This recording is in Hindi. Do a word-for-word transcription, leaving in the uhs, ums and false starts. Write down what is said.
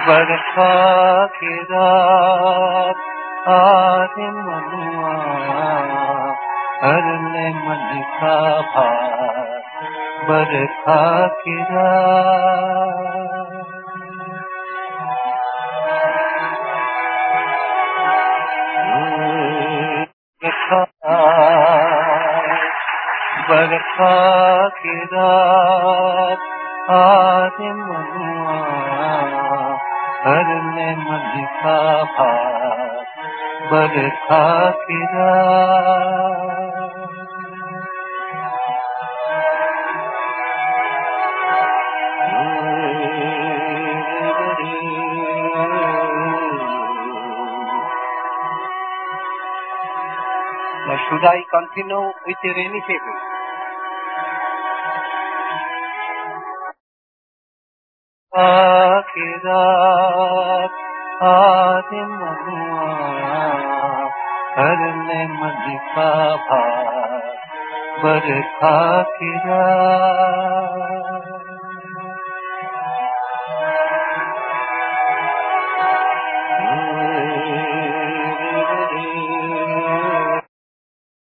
बरखा की रात आरे मनुआ हर ले मन का भार बरखा की रात बरखा की रात आरे मनुआ हर ले मन का भार बरखा की रात Now, should I continue with the rainy season? की रात आरे मनुआ हर ले मन का भार बरखा की रात